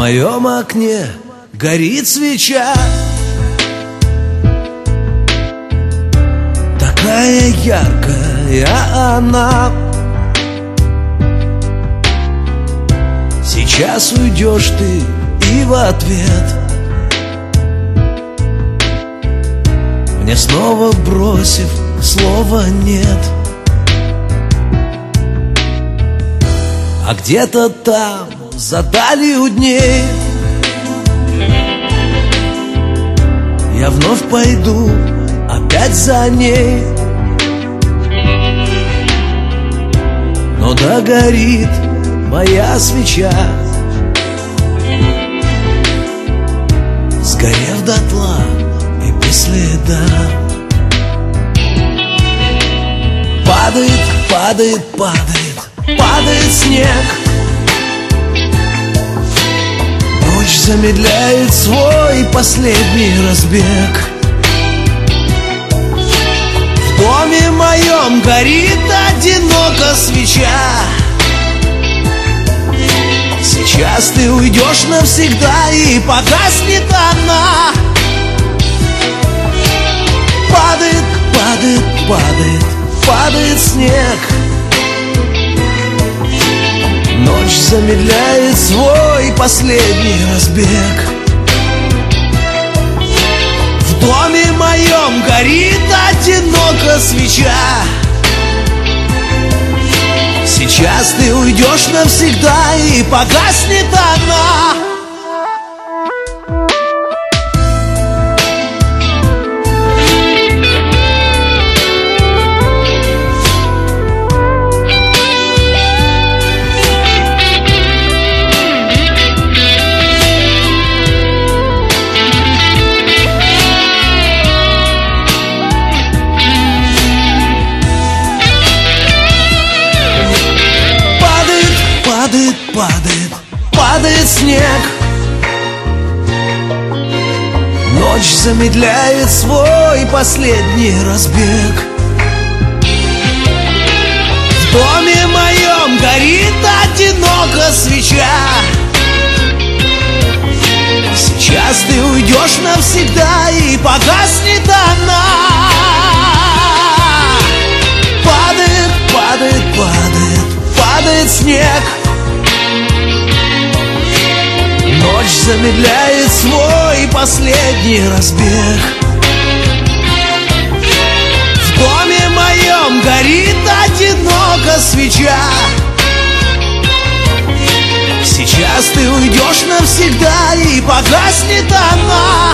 моем окне горит свеча, такая яркая она. Сейчас уйдешь ты и в ответ мне снова бросив слова нет. А где-то там, за далью дней, я вновь пойду опять за ней. Но догорит моя свеча, сгорев дотла и без следа. Падает, падает, падает, падает снег. Ночь замедляет свой последний разбег. В доме моем горит одиноко свеча. Сейчас ты уйдешь навсегда, и погаснет она. Падает, падает, падает, падает снег. Ночь замедляет свой последний разбег. В доме моем горит одиноко свеча. Сейчас ты уйдешь навсегда, и погаснет она. Падает, падает, падает снег. Ночь замедляет свой последний разбег. В доме моем горит одиноко свеча. Сейчас ты уйдешь навсегда, и погаснет она. Падает, падает, падает, падает снег. Ночь замедляет свой последний разбег. В доме моем горит одиноко свеча. Сейчас ты уйдешь навсегда, и погаснет она.